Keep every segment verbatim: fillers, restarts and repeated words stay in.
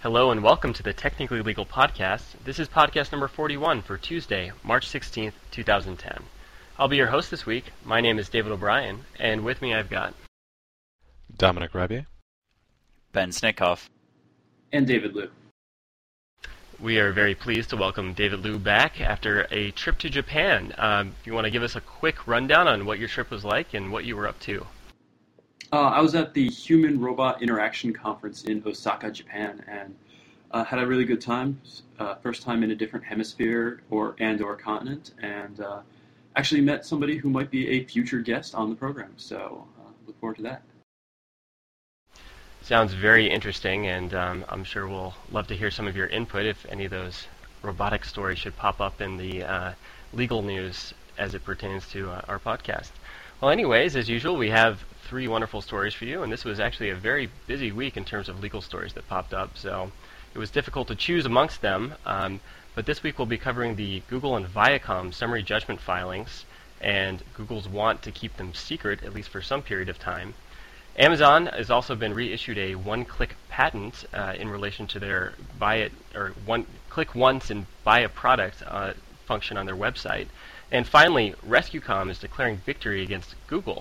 Hello and welcome to the Technically Legal Podcast. This is podcast number forty-one for Tuesday, March sixteenth, two thousand ten. I'll be your host this week. My name is David O'Brien, and with me I've got Dominic Rabier, Ben Snickhoff, and David Liu. We are very pleased to welcome David Liu back after a trip to Japan. Um, if you want to give us a quick rundown on what your trip was like and what you were up to. Uh, I was at the Human-Robot Interaction Conference in Osaka, Japan, and uh, had a really good time. Uh, first time in a different hemisphere or and or continent, and uh, actually met somebody who might be a future guest on the program. So uh, look forward to that. Sounds very interesting, and um, I'm sure we'll love to hear some of your input if any of those robotic stories should pop up in the uh, legal news as it pertains to uh, our podcast. Well, anyways, as usual, we have three wonderful stories for you, and this was actually a very busy week in terms of legal stories that popped up, so it was difficult to choose amongst them. Um, but this week we'll be covering the Google and Viacom summary judgment filings, and Google's want to keep them secret, at least for some period of time. Amazon has also been reissued a one-click patent uh, in relation to their buy it or one click once and buy a product uh, function on their website. And finally, RescueCom is declaring victory against Google.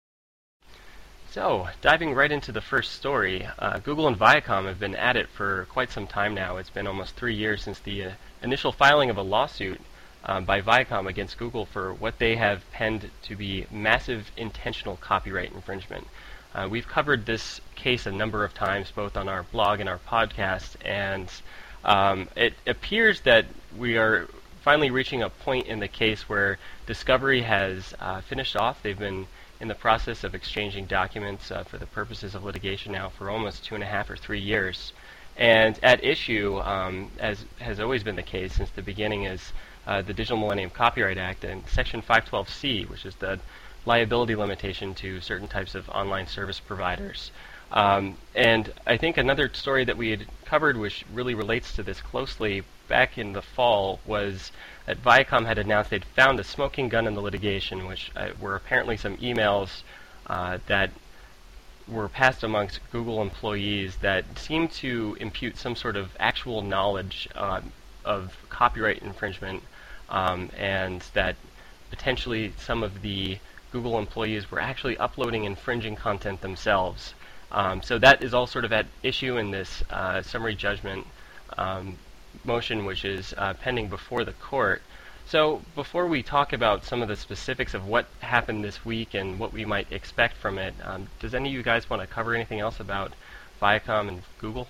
So, diving right into the first story, uh, Google and Viacom have been at it for quite some time now. It's been almost three years since the uh, initial filing of a lawsuit um, by Viacom against Google for what they have penned to be massive intentional copyright infringement. Uh, we've covered this case a number of times, both on our blog and our podcast, and um, it appears that we are finally reaching a point in the case where discovery has uh, finished off. They've been in the process of exchanging documents uh, for the purposes of litigation now for almost two and a half or three years. And at issue, um, as has always been the case since the beginning, is uh, the Digital Millennium Copyright Act and Section five twelve C, which is the liability limitation to certain types of online service providers. Um, and I think another story that we had covered, which really relates to this closely back in the fall, was that Viacom had announced they'd found a smoking gun in the litigation, which uh, were apparently some emails uh, that were passed amongst Google employees that seemed to impute some sort of actual knowledge uh, of copyright infringement, um, and that potentially some of the Google employees were actually uploading infringing content themselves. Um, so that is all sort of at issue in this uh, summary judgment um, motion, which is uh, pending before the court. So before we talk about some of the specifics of what happened this week and what we might expect from it, um, does any of you guys want to cover anything else about Viacom and Google?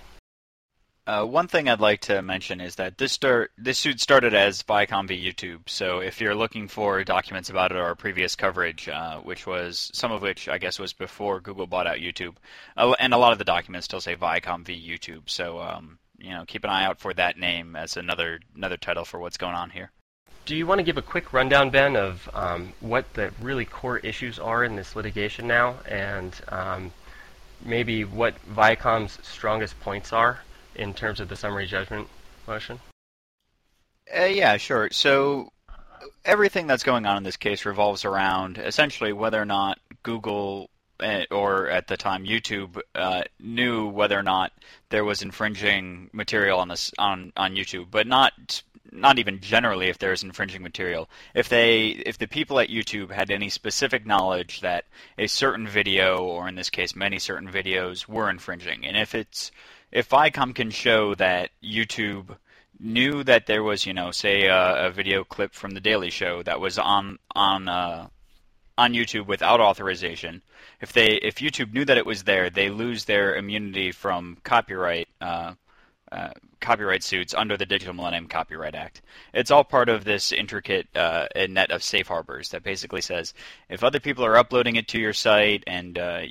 Uh, one thing I'd like to mention is that this start this suit started as Viacom v. YouTube. So if you're looking for documents about it or our previous coverage, uh, which was some of which I guess was before Google bought out YouTube, uh, and a lot of the documents still say Viacom v. YouTube. So um, you know, keep an eye out for that name as another another title for what's going on here. Do you want to give a quick rundown, Ben, of um, what the really core issues are in this litigation now, and um, maybe what Viacom's strongest points are in terms of the summary judgment motion? Uh, yeah, sure. So everything that's going on in this case revolves around essentially whether or not Google uh, or at the time YouTube uh, knew whether or not there was infringing material on this on, on YouTube, but not not even generally if there's infringing material. If they if the people at YouTube had any specific knowledge that a certain video, or in this case many certain videos, were infringing, and if it's If Viacom can show that YouTube knew that there was, you know, say a, a video clip from The Daily Show that was on on uh, on YouTube without authorization, if they if YouTube knew that it was there, they lose their immunity from copyright uh, uh, copyright suits under the Digital Millennium Copyright Act. It's all part of this intricate uh, net of safe harbors that basically says if other people are uploading it to your site and uh,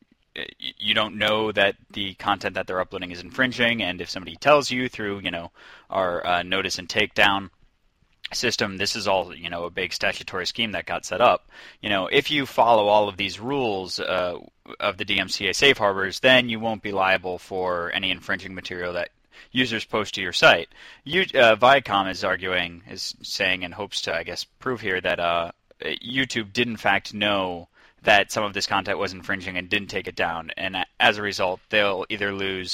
you don't know that the content that they're uploading is infringing, and if somebody tells you through, you know, our uh, notice and takedown system, this is all, you know, a big statutory scheme that got set up. You know, if you follow all of these rules uh, of the D M C A safe harbors, then you won't be liable for any infringing material that users post to your site. You, uh, Viacom is arguing, is saying, and hopes to, I guess, prove here that uh, YouTube did in fact know that some of this content was infringing and didn't take it down, and as a result, they'll either lose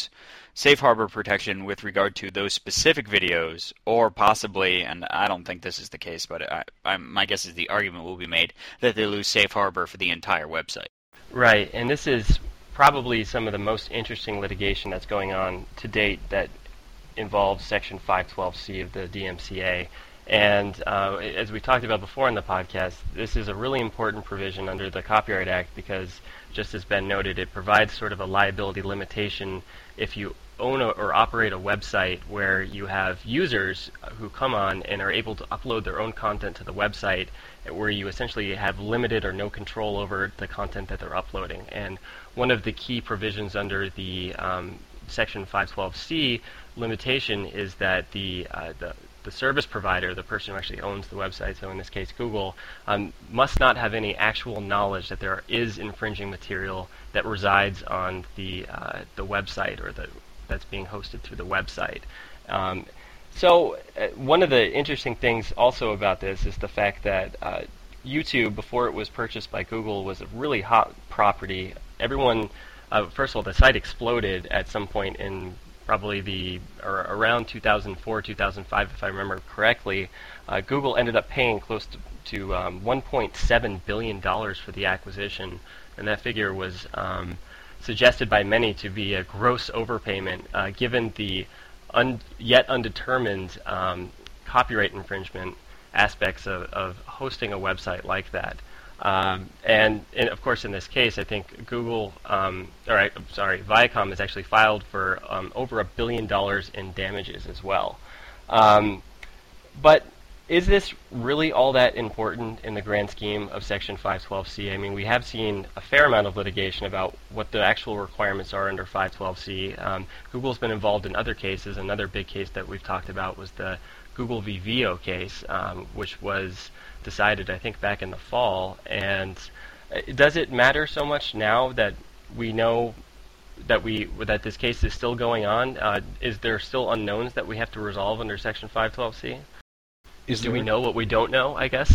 safe harbor protection with regard to those specific videos, or possibly, and I don't think this is the case, but I, I, my guess is the argument will be made that they lose safe harbor for the entire website. Right, and this is probably some of the most interesting litigation that's going on to date that involves Section five twelve C of the D M C A. And uh, as we talked about before in the podcast, this is a really important provision under the Copyright Act because, just as Ben noted, it provides sort of a liability limitation if you own a, or operate a website where you have users who come on and are able to upload their own content to the website, where you essentially have limited or no control over the content that they're uploading. And one of the key provisions under the um, Section five twelve C limitation is that the uh, the the service provider, the person who actually owns the website, so in this case Google, um, must not have any actual knowledge that there is infringing material that resides on the uh, the website or the that's being hosted through the website. Um, so uh, one of the interesting things also about this is the fact that uh, YouTube, before it was purchased by Google, was a really hot property. Everyone, uh, first of all, the site exploded at some point in probably the or around two thousand four, two thousand five, if I remember correctly. uh, Google ended up paying close to, to um, one point seven billion dollars for the acquisition, and that figure was um, suggested by many to be a gross overpayment, uh, given the un yet undetermined um, copyright infringement aspects of, of hosting a website like that. Um, and, and of course, in this case, I think Google, um, or I, I'm sorry, Viacom has actually filed for um, over a billion dollars in damages as well. Um, but is this really all that important in the grand scheme of Section five twelve C? I mean, we have seen a fair amount of litigation about what the actual requirements are under five twelve C. Um, Google's been involved in other cases. Another big case that we've talked about was the Google v. Veo case, um, which was decided, I think, back in the fall. And uh, does it matter so much now that we know that we that this case is still going on? Uh, is there still unknowns that we have to resolve under Section five twelve C? Is Do there, we know what we don't know, I guess?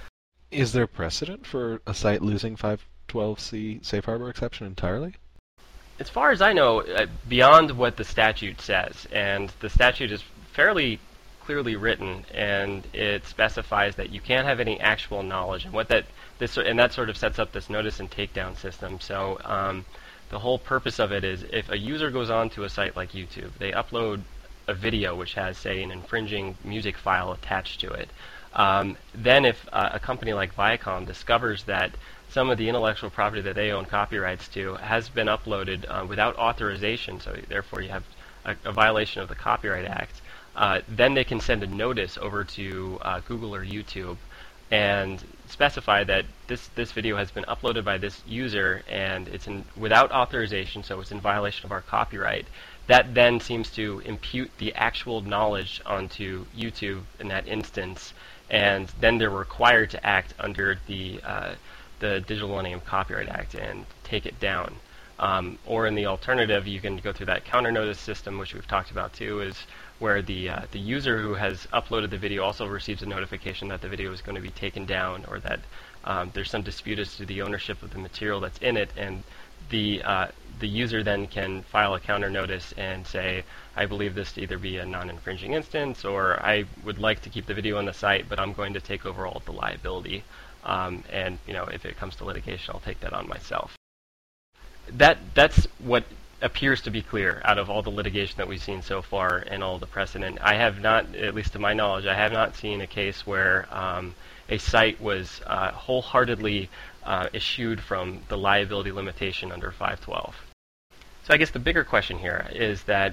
is there precedent for a site losing five twelve C safe harbor exception entirely? As far as I know, uh, beyond what the statute says, and the statute is fairly clearly written, and it specifies that you can't have any actual knowledge, and what that this and that sort of sets up this notice and takedown system. So um, the whole purpose of it is, if a user goes on to a site like YouTube, they upload a video which has, say, an infringing music file attached to it. Um, then if uh, a company like Viacom discovers that some of the intellectual property that they own copyrights to has been uploaded uh, without authorization, so therefore you have a, a violation of the Copyright Act, uh, then they can send a notice over to uh, Google or YouTube and specify that this this video has been uploaded by this user and it's in without authorization, so it's in violation of our copyright. That then seems to impute the actual knowledge onto YouTube in that instance, and then they're required to act under the uh, the Digital Millennium Copyright Act and take it down. Um, or in the alternative, you can go through that counter notice system, which we've talked about too, is where the uh, the user who has uploaded the video also receives a notification that the video is going to be taken down, or that um, there's some dispute as to the ownership of the material that's in it, and the uh, the user then can file a counter notice and say, I believe this to either be a non-infringing instance, or I would like to keep the video on the site, but I'm going to take over all of the liability. Um, and you know, if it comes to litigation, I'll take that on myself. That that's what appears to be clear out of all the litigation that we've seen so far and all the precedent. I have not, at least to my knowledge, I have not seen a case where um, a site was uh, wholeheartedly uh, eschewed from the liability limitation under five twelve. So I guess the bigger question here is that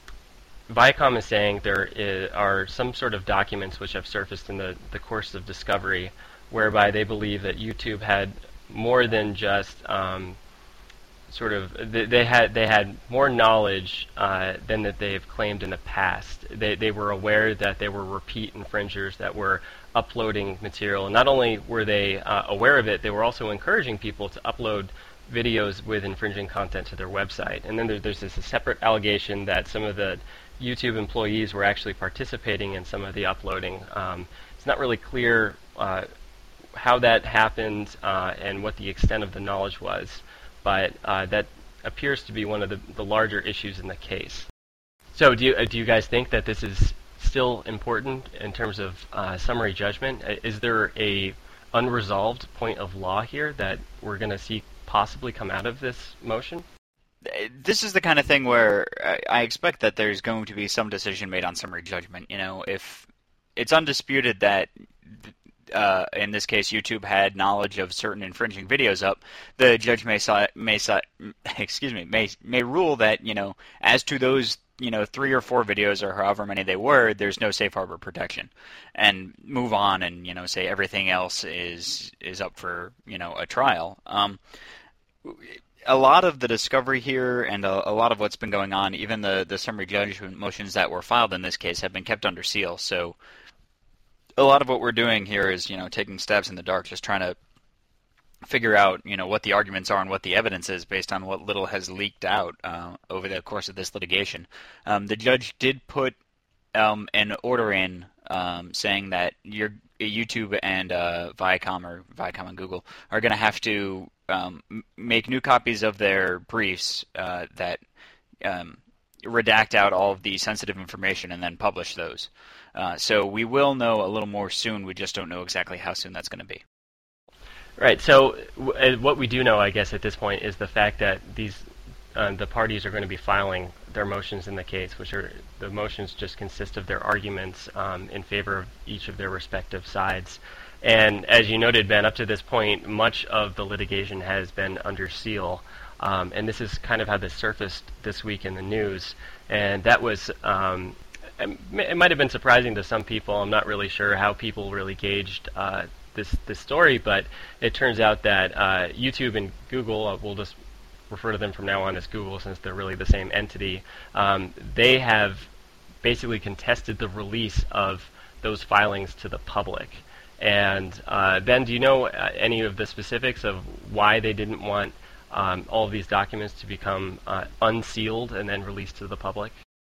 Viacom is saying there is, are some sort of documents which have surfaced in the, the course of discovery whereby they believe that YouTube had more than just um, sort of they, they had they had more knowledge uh, than that they have claimed in the past. They they were aware that they were repeat infringers that were uploading material, and not only were they uh, aware of it, they were also encouraging people to upload videos with infringing content to their website. And then there, there's this a separate allegation that some of the YouTube employees were actually participating in some of the uploading. Um, it's not really clear uh, how that happened uh, and what the extent of the knowledge was. But uh, that appears to be one of the, the larger issues in the case. So do you, uh, do you guys think that this is still important in terms of uh, summary judgment? Is there a unresolved point of law here that we're going to see possibly come out of this motion? This is the kind of thing where I expect that there's going to be some decision made on summary judgment. You know, if it's undisputed that, uh, in this case, YouTube had knowledge of certain infringing videos up, the judge may may excuse me may may rule that, you know, as to those, you know, three or four videos or however many they were, there's no safe harbor protection, and move on and, you know, say everything else is is up for, you know, a trial. Um, A lot of the discovery here and a, a lot of what's been going on, even the, the summary judgment motions that were filed in this case, have been kept under seal. So a lot of what we're doing here is, you know, taking stabs in the dark, just trying to figure out, you know, what the arguments are and what the evidence is based on what little has leaked out uh, over the course of this litigation. Um, the judge did put um, an order in um, saying that your YouTube and uh, Viacom or Viacom and Google are going to have to um, make new copies of their briefs uh, that um, redact out all of the sensitive information and then publish those. Uh, so we will know a little more soon. We just don't know exactly how soon that's going to be. Right. So w- what we do know, I guess, at this point is the fact that these uh, the parties are going to be filing their motions in the case, which are the motions just consist of their arguments um, in favor of each of their respective sides. And as you noted, Ben, up to this point, much of the litigation has been under seal. Um, and this is kind of how this surfaced this week in the news. And that was, um, it might have been surprising to some people. I'm not really sure how people really gauged uh, this, this story, but it turns out that uh, YouTube and Google, uh, we'll just refer to them from now on as Google since they're really the same entity, um, they have basically contested the release of those filings to the public. And uh, Ben, do you know uh, any of the specifics of why they didn't want um, all of these documents to become uh, unsealed and then released to the public?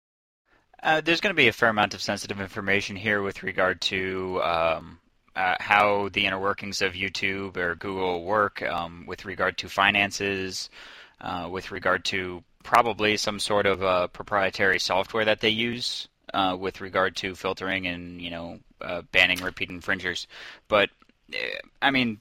Uh, there's going to be a fair amount of sensitive information here with regard to um, uh, how the inner workings of YouTube or Google work, um, with regard to finances, uh, with regard to probably some sort of uh, proprietary software that they use uh, with regard to filtering and, you know, uh, banning repeat infringers. But, uh, I mean,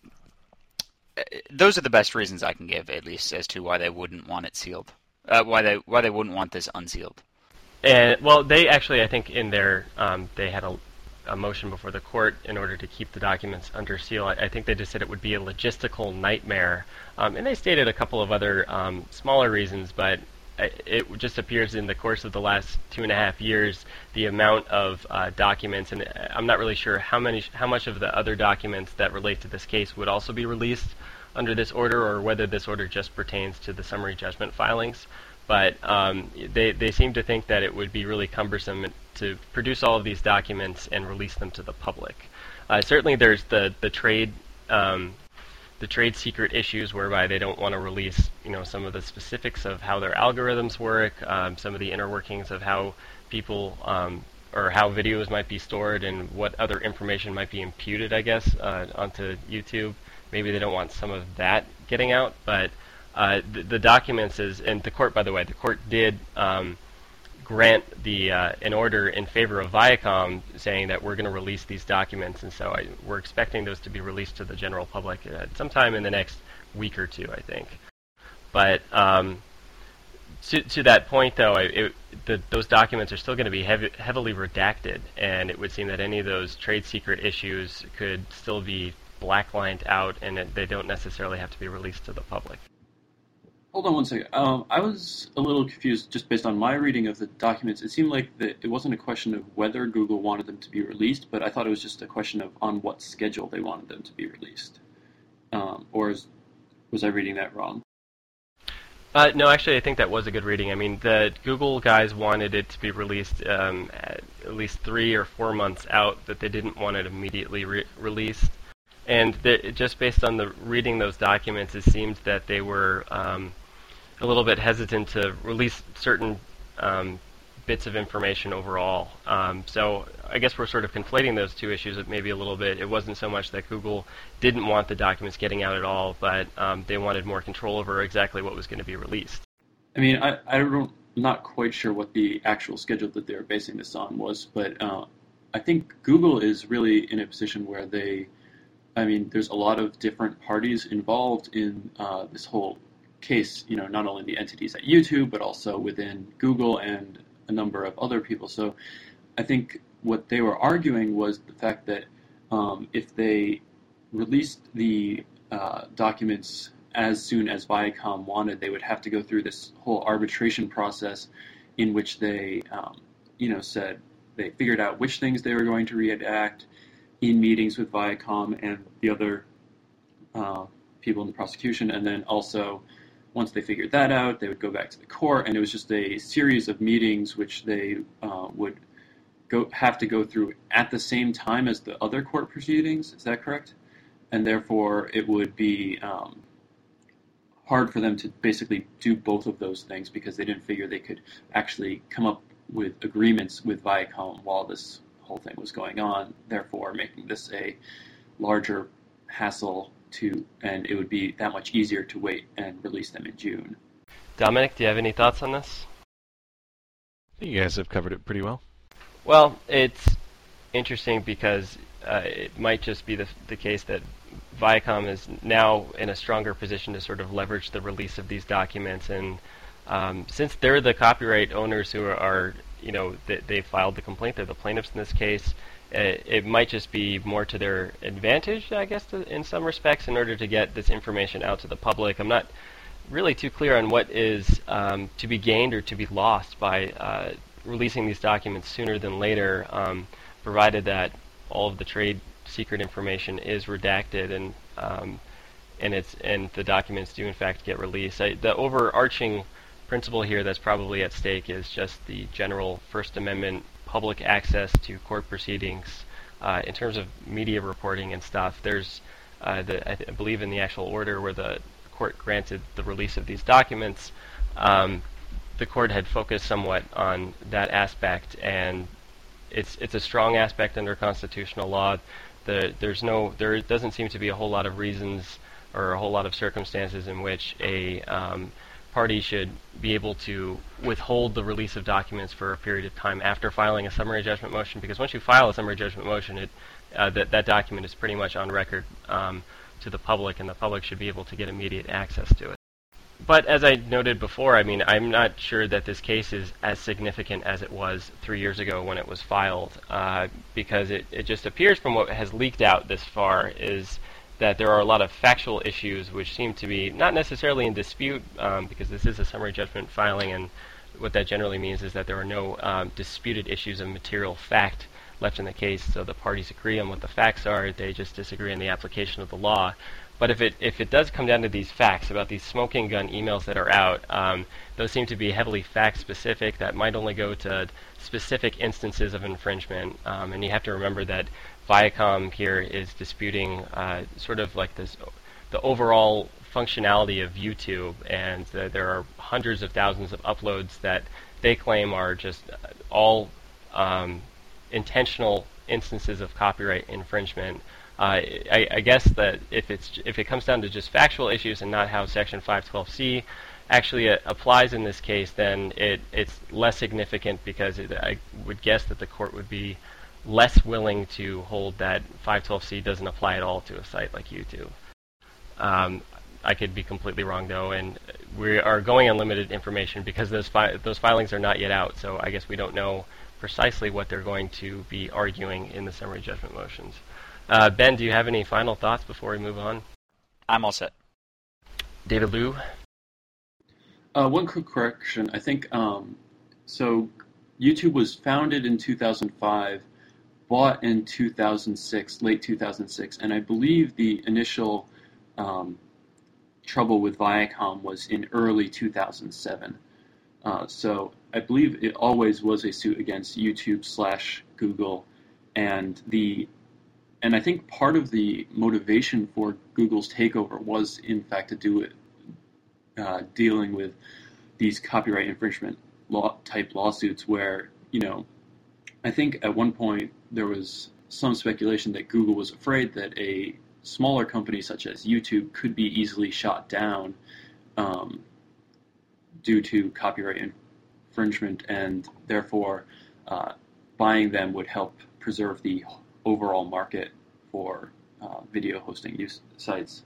uh, those are the best reasons I can give, at least, as to why they wouldn't want it sealed, uh, why they why they wouldn't want this unsealed. And well, they actually, I think, in their um, they had a, a motion before the court in order to keep the documents under seal. I, I think they just said it would be a logistical nightmare, um, and they stated a couple of other um, smaller reasons. But it just appears in the course of the last two and a half years, the amount of uh, documents, and I'm not really sure how many, how much of the other documents that relate to this case would also be released under this order, or whether this order just pertains to the summary judgment filings. But um, they, they seem to think that it would be really cumbersome to produce all of these documents and release them to the public. Uh, certainly there's the, the trade um, the trade secret issues whereby they don't want to release, you know, some of the specifics of how their algorithms work, um, some of the inner workings of how people um, or how videos might be stored and what other information might be imputed, I guess, uh, onto YouTube. Maybe they don't want some of that getting out, but Uh, the, the documents is, and the court, by the way, the court did um, grant the uh, an order in favor of Viacom, saying that we're going to release these documents, and so I, we're expecting those to be released to the general public uh, sometime in the next week or two, I think. But um, to, to that point, though, it, the, those documents are still going to be heavy, heavily redacted, and it would seem that any of those trade secret issues could still be blacklined out, and it, they don't necessarily have to be released to the public. Hold on one second. Um, I was a little confused just based on my reading of the documents. It seemed like the, it wasn't a question of whether Google wanted them to be released, but I thought it was just a question of on what schedule they wanted them to be released. Um, or is, was I reading that wrong? Uh, no, actually, I think that was a good reading. I mean, the Google guys wanted it to be released um, at, at least three or four months out, but they didn't want it immediately re- released. And the, just based on the reading those documents, it seemed that they were um, a little bit hesitant to release certain um, bits of information overall. Um, so I guess we're sort of conflating those two issues maybe a little bit. It wasn't so much that Google didn't want the documents getting out at all, but um, they wanted more control over exactly what was going to be released. I mean, I, I don't, not quite sure what the actual schedule that they were basing this on was, but uh, I think Google is really in a position where they, I mean, there's a lot of different parties involved in uh, this whole case, you know, not only the entities at YouTube, but also within Google and a number of other people. So I think what they were arguing was the fact that um, if they released the uh, documents as soon as Viacom wanted, they would have to go through this whole arbitration process in which they, um, you know, said they figured out which things they were going to redact in meetings with Viacom and the other uh, people in the prosecution, and then also once they figured that out, they would go back to the court, and it was just a series of meetings which they uh, would go have to go through at the same time as the other court proceedings. Is that correct? And therefore, it would be um, hard for them to basically do both of those things because they didn't figure they could actually come up with agreements with Viacom while this whole thing was going on, therefore making this a larger hassle to, and it would be that much easier to wait and release them in June. Dominic, do you have any thoughts on this? You guys have covered it pretty well. Well, it's interesting because uh, it might just be the, the case that Viacom is now in a stronger position to sort of leverage the release of these documents, and um, since they're the copyright owners who are, are you know, they, they filed the complaint, they're the plaintiffs in this case, it, it might just be more to their advantage, I guess, to, in some respects, in order to get this information out to the public. I'm not really too clear on what is um, to be gained or to be lost by uh, releasing these documents sooner than later, um, provided that all of the trade secret information is redacted and um, and it's and the documents do in fact get released. I, the overarching principle here that's probably at stake is just the general First Amendment public access to court proceedings. Uh, in terms of media reporting and stuff, there's uh, the, I, th- I believe in the actual order where the court granted the release of these documents, um, the court had focused somewhat on that aspect, and it's it's a strong aspect under constitutional law. The, there's no, there doesn't seem to be a whole lot of reasons or a whole lot of circumstances in which a um, party should be able to withhold the release of documents for a period of time after filing a summary judgment motion, because once you file a summary judgment motion, it uh, that that document is pretty much on record um, to the public, and the public should be able to get immediate access to it. But as I noted before, I mean, I'm not sure that this case is as significant as it was three years ago when it was filed, uh, because it, it just appears from what has leaked out this far is that there are a lot of factual issues which seem to be not necessarily in dispute, um, because this is a summary judgment filing, and what that generally means is that there are no um, disputed issues of material fact left in the case, so the parties agree on what the facts are, they just disagree on the application of the law. But if it if it does come down to these facts about these smoking gun emails that are out, um, those seem to be heavily fact-specific that might only go to specific instances of infringement. Um, and you have to remember that Viacom here is disputing uh, sort of like this, the overall functionality of YouTube, and uh, there are hundreds of thousands of uploads that they claim are just all um, intentional instances of copyright infringement. Uh, I, I guess that if it's if it comes down to just factual issues and not how Section five twelve C actually uh, applies in this case, then it it's less significant, because it, I would guess that the court would be less willing to hold that five twelve C doesn't apply at all to a site like YouTube. Um, I could be completely wrong though, and we are going on limited information because those fi- those filings are not yet out. So I guess we don't know precisely what they're going to be arguing in the summary judgment motions. Uh, Ben, do you have any final thoughts before we move on? I'm all set. David Liu? Uh, one quick correction. I think, um, so YouTube was founded in two thousand five, bought in two thousand six, late two thousand six, and I believe the initial um, trouble with Viacom was in early two thousand seven. Uh, so I believe it always was a suit against YouTube slash Google, and the And I think part of the motivation for Google's takeover was, in fact, to do it uh, dealing with these copyright infringement law type lawsuits where, you know, I think at one point there was some speculation that Google was afraid that a smaller company such as YouTube could be easily shot down um, due to copyright infringement, and therefore uh, buying them would help preserve the overall market for uh, video hosting use sites.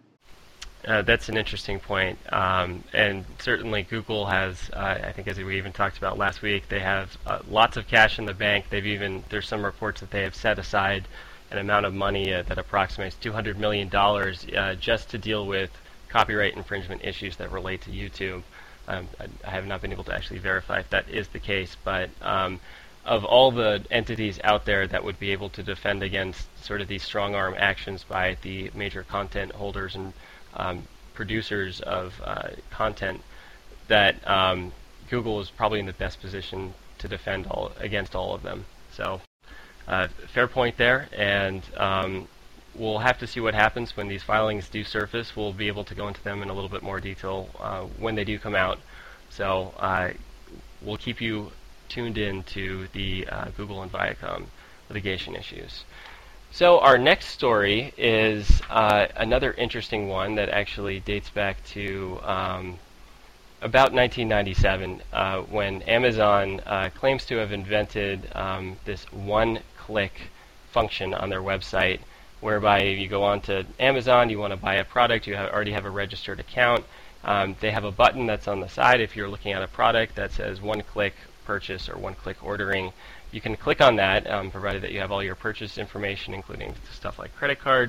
Uh, that's an interesting point, um, and certainly Google has, uh, I think as we even talked about last week, they have uh, lots of cash in the bank. They've even, there's some reports that they have set aside an amount of money uh, that approximates two hundred million dollars uh, just to deal with copyright infringement issues that relate to YouTube. Um, I, I have not been able to actually verify if that is the case, but um, of all the entities out there that would be able to defend against sort of these strong-arm actions by the major content holders and Um, producers of uh, content, that um, Google is probably in the best position to defend all against all of them. So, uh, fair point there, and um, we'll have to see what happens when these filings do surface. We'll be able to go into them in a little bit more detail uh, when they do come out. So, uh, we'll keep you tuned in to the uh, Google and Viacom litigation issues. So our next story is uh, another interesting one that actually dates back to um, about nineteen ninety-seven, uh, when Amazon uh, claims to have invented um, this one-click function on their website, whereby you go on to Amazon, you want to buy a product, you have, already have a registered account. Um, they have a button that's on the side if you're looking at a product that says one-click purchase or one-click ordering. You can click on that, um, provided that you have all your purchase information, including stuff like credit card,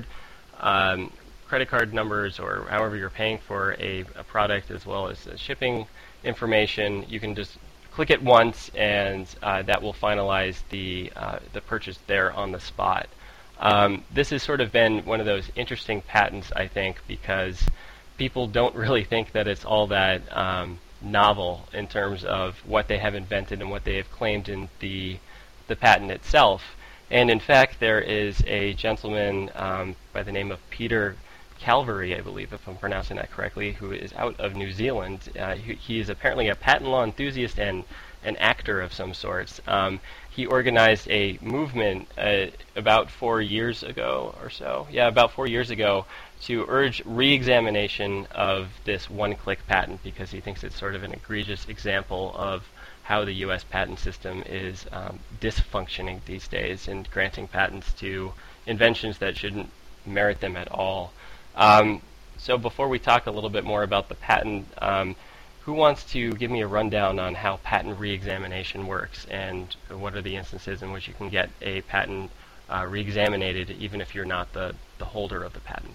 um, credit card numbers, or however you're paying for a, a product, as well as uh, shipping information. You can just click it once, and uh, that will finalize the uh, the purchase there on the spot. Um, this has sort of been one of those interesting patents, I think, because people don't really think that it's all that um, novel in terms of what they have invented and what they have claimed in the the patent itself. And in fact, there is a gentleman um, by the name of Peter Calvary, I believe, if I'm pronouncing that correctly, who is out of New Zealand. Uh, he, he is apparently a patent law enthusiast and an actor of some sorts. Um, he organized a movement uh, about four years ago or so, yeah, about four years ago, to urge re-examination of this one-click patent, because he thinks it's sort of an egregious example of how the U S patent system is um, dysfunctioning these days and granting patents to inventions that shouldn't merit them at all. Um, so before we talk a little bit more about the patent, um, who wants to give me a rundown on how patent re-examination works and what are the instances in which you can get a patent uh, re-examinated even if you're not the, the holder of the patent?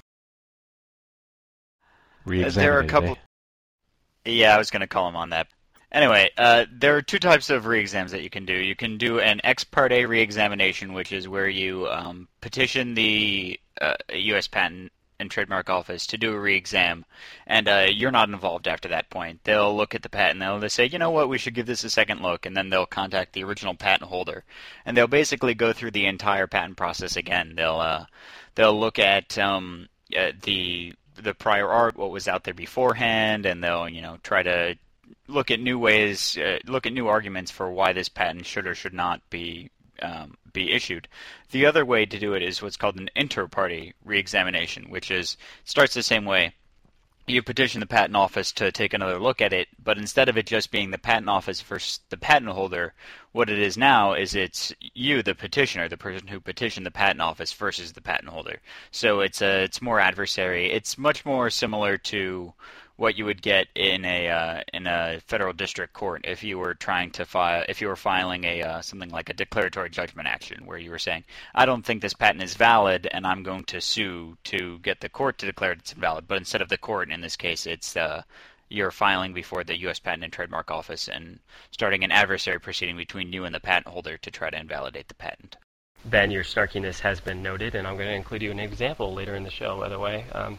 There are a couple. Eh? Yeah, I was going to call him on that. Anyway, uh, there are two types of re-exams that you can do. You can do an ex parte re-examination, which is where you um, petition the uh, U S Patent and Trademark Office to do a re-exam, and uh, you're not involved after that point. They'll look at the patent, they'll say, you know what, we should give this a second look, and then they'll contact the original patent holder, and they'll basically go through the entire patent process again. They'll uh, they'll look at um, uh, the the prior art, what was out there beforehand, and they'll you know try to look at new ways, uh, look at new arguments for why this patent should or should not be um, be issued. The other way to do it is what's called an inter-party re-examination, which is starts the same way. You petition the patent office to take another look at it, but instead of it just being the patent office versus the patent holder, what it is now is it's you, the petitioner, the person who petitioned the patent office versus the patent holder. So it's a, it's more adversary. It's much more similar to what you would get in a uh, in a federal district court if you were trying to file if you were filing a uh, something like a declaratory judgment action, where you were saying, I don't think this patent is valid and I'm going to sue to get the court to declare it's invalid. But instead of the court, in this case, it's uh, you're filing before the U S Patent and Trademark Office and starting an adversary proceeding between you and the patent holder to try to invalidate the patent. Ben, your snarkiness has been noted, and I'm going to include you an example later in the show, by the way. Um,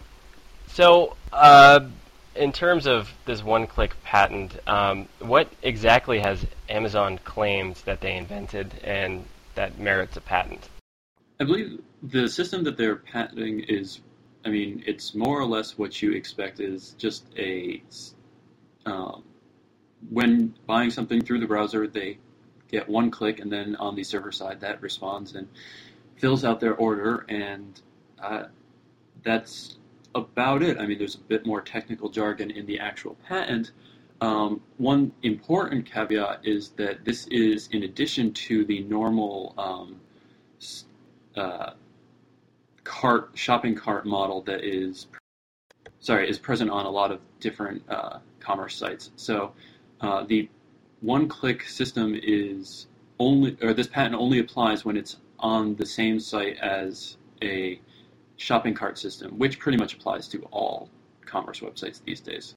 So, uh, in terms of this one-click patent, um, what exactly has Amazon claimed that they invented and that merits a patent? I believe the system that they're patenting is, I mean, it's more or less what you expect is just a, um, when buying something through the browser, they get one click, and then on the server side, that responds and fills out their order, and uh, that's about it. I mean, there's a bit more technical jargon in the actual patent, Um, one important caveat is that this is in addition to the normal um, uh, cart shopping cart model that is sorry is present on a lot of different uh, commerce sites. So uh, the one-click system is only, or this patent only applies when it's on the same site as a shopping cart system, which pretty much applies to all commerce websites these days.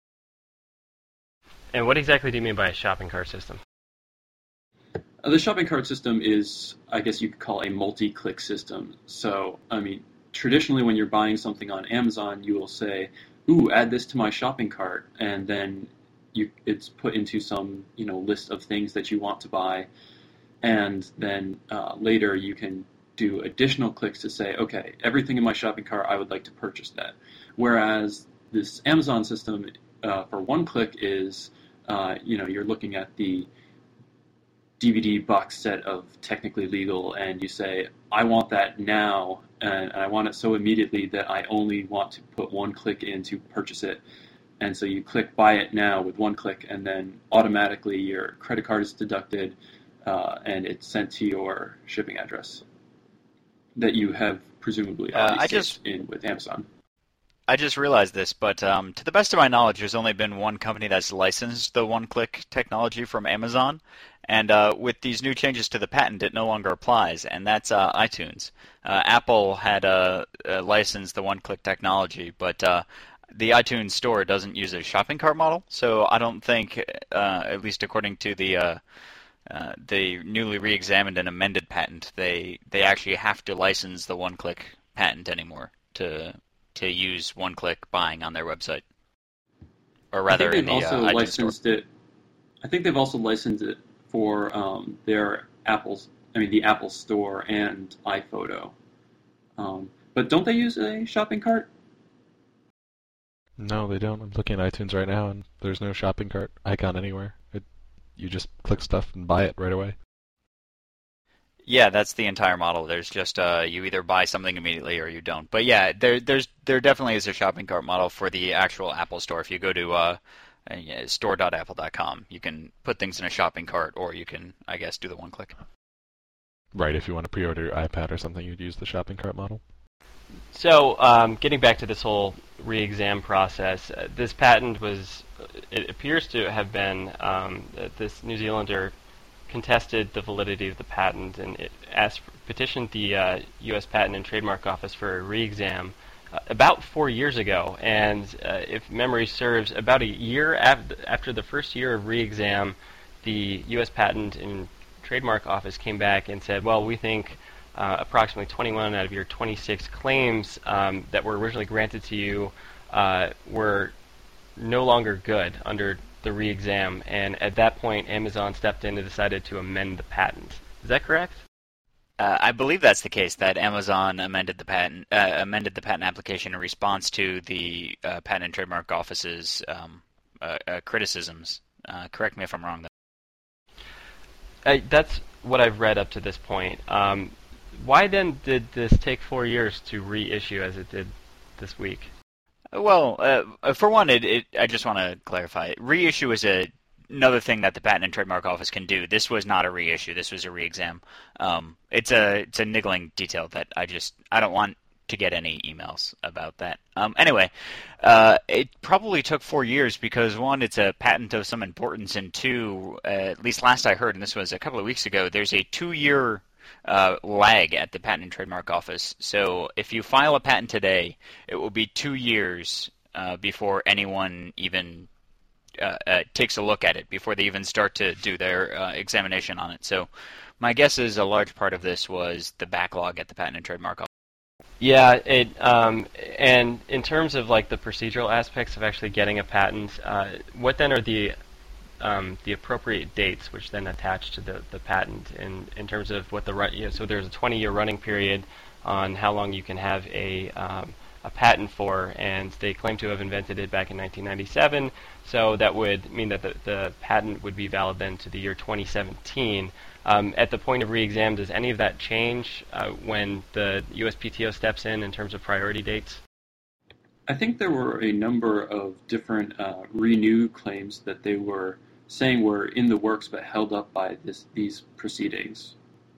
And what exactly do you mean by a shopping cart system? Uh, the shopping cart system is, I guess you could call a multi-click system. So, I mean, traditionally when you're buying something on Amazon, you will say, ooh, add this to my shopping cart, and then you, it's put into some, you know, list of things that you want to buy, and then uh, later you can do additional clicks to say, okay, everything in my shopping cart, I would like to purchase that. Whereas this Amazon system uh, for one click is, uh, you know, you're looking at the D V D box set of Technically Legal, and you say, I want that now, and I want it so immediately that I only want to put one click in to purchase it. And so you click buy it now with one click, and then automatically your credit card is deducted, uh, and it's sent to your shipping address that you have presumably Uh, already I saved just- in with Amazon. I just realized this, but um, to the best of my knowledge, there's only been one company that's licensed the one-click technology from Amazon, and uh, with these new changes to the patent, it no longer applies, and that's uh, iTunes. Uh, Apple had uh, uh, licensed the one-click technology, but uh, the iTunes Store doesn't use a shopping cart model, so I don't think, uh, at least according to the uh, uh, the newly re-examined and amended patent, they they actually have to license the one-click patent anymore to to use one-click buying on their website, or rather I think in they've the also uh, iTunes Store. licensed it. I think they've also licensed it for um, their Apple's. I mean, the Apple Store and iPhoto. Um, but don't they use a shopping cart? No, they don't. I'm looking at iTunes right now, and there's no shopping cart icon anywhere. It, you just click stuff and buy it right away. Yeah, that's the entire model. There's just uh, you either buy something immediately or you don't. But yeah, there there's there definitely is a shopping cart model for the actual Apple Store. If you go to uh, uh, store dot apple dot com, you can put things in a shopping cart, or you can, I guess, do the one click. Right, if you want to pre-order your iPad or something, you'd use the shopping cart model. So, um, getting back to this whole re-exam process, uh, this patent was, it appears to have been, um, that this New Zealander contested the validity of the patent, and it asked, petitioned the uh, U S Patent and Trademark Office for a re-exam uh, about four years ago. And uh, if memory serves, about a year af- after the first year of re-exam, the U S Patent and Trademark Office came back and said, well, we think uh, approximately twenty-one out of your twenty-six claims um, that were originally granted to you uh, were no longer good under the re-exam, and at that point Amazon stepped in and decided to amend the patent. Is that correct? Uh, I believe that's the case. That Amazon amended the patent uh, amended the patent application in response to the uh, Patent and Trademark Office's um, uh, uh, criticisms. Uh, correct me if I'm wrong, though. Uh, that's what I've read up to this point. Um, why then did this take four years to reissue as it did this week? Well, uh, for one, it, it, I just want to clarify. Reissue is a, another thing that the Patent and Trademark Office can do. This was not a reissue. This was a re-exam. Um, it's a it's a niggling detail that I just I don't want to get any emails about that. Um, anyway, uh, it probably took four years because one, it's a patent of some importance, and two, uh, at least last I heard, and this was a couple of weeks ago, there's a two-year Uh, lag at the Patent and Trademark Office. So if you file a patent today, it will be two years uh, before anyone even uh, uh, takes a look at it, before they even start to do their uh, examination on it. So my guess is a large part of this was the backlog at the Patent and Trademark Office. Yeah, it um, and in terms of like the procedural aspects of actually getting a patent, uh, what then are the Um, the appropriate dates, which then attach to the, the patent in, in terms of what the run, you know, so there's a twenty-year running period on how long you can have a um, a patent for, and they claim to have invented it back in nineteen ninety-seven, so that would mean that the, the patent would be valid then to the year twenty seventeen. Um, at the point of re-exam, does any of that change uh, when the U S P T O steps in in terms of priority dates? I think there were a number of different uh, renew claims that they were saying were in the works but held up by this, these proceedings.